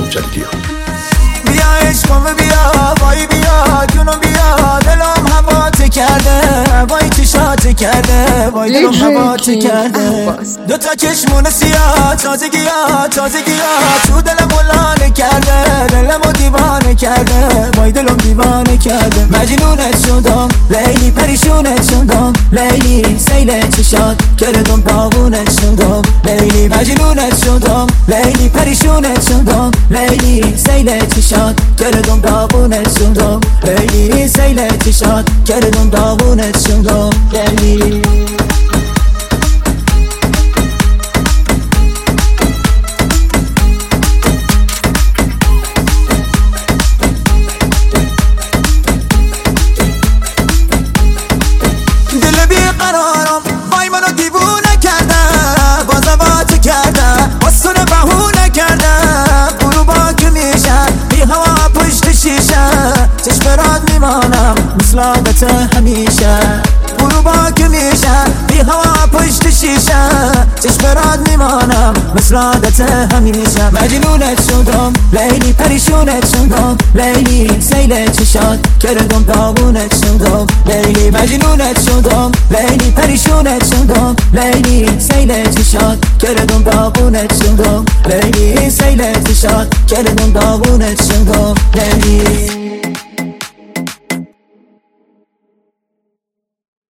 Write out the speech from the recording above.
جدیدی ها. بیا عشقم بیا وای بیا جونم بیا دلم هوات کرده وای چشات کرده وای دلم هوات کرده دو تا چشمون سیاه تازگیات تو دلم ولانه کرده دلمو دیوانه کرده وای دلم دیوانه کرده مجنونت شدم لیلی پریشونت شدم لیلی سیل چشات کردم باغونت شدم لیلی مجنونت شدم لیلی پریشونت شدم لیلی سیل چشات کردم باغونت شدم لیلی سیل چشات کردم باغونت شدم لیلی مثل همیشه برو با که میشه بی هوا پشت شیشه چشم برات میمانم مثل عادت همیشه مجنونت شدم لیلی پریشونت شدم لیلی سیل چشات کردم داغونت شدم لیلی مجنونت شدم لیلی پریشونت شدم لیلی سیل چشات کردم داغونت شدم لیلی سیل چشات کردم داغونت شدم لیلی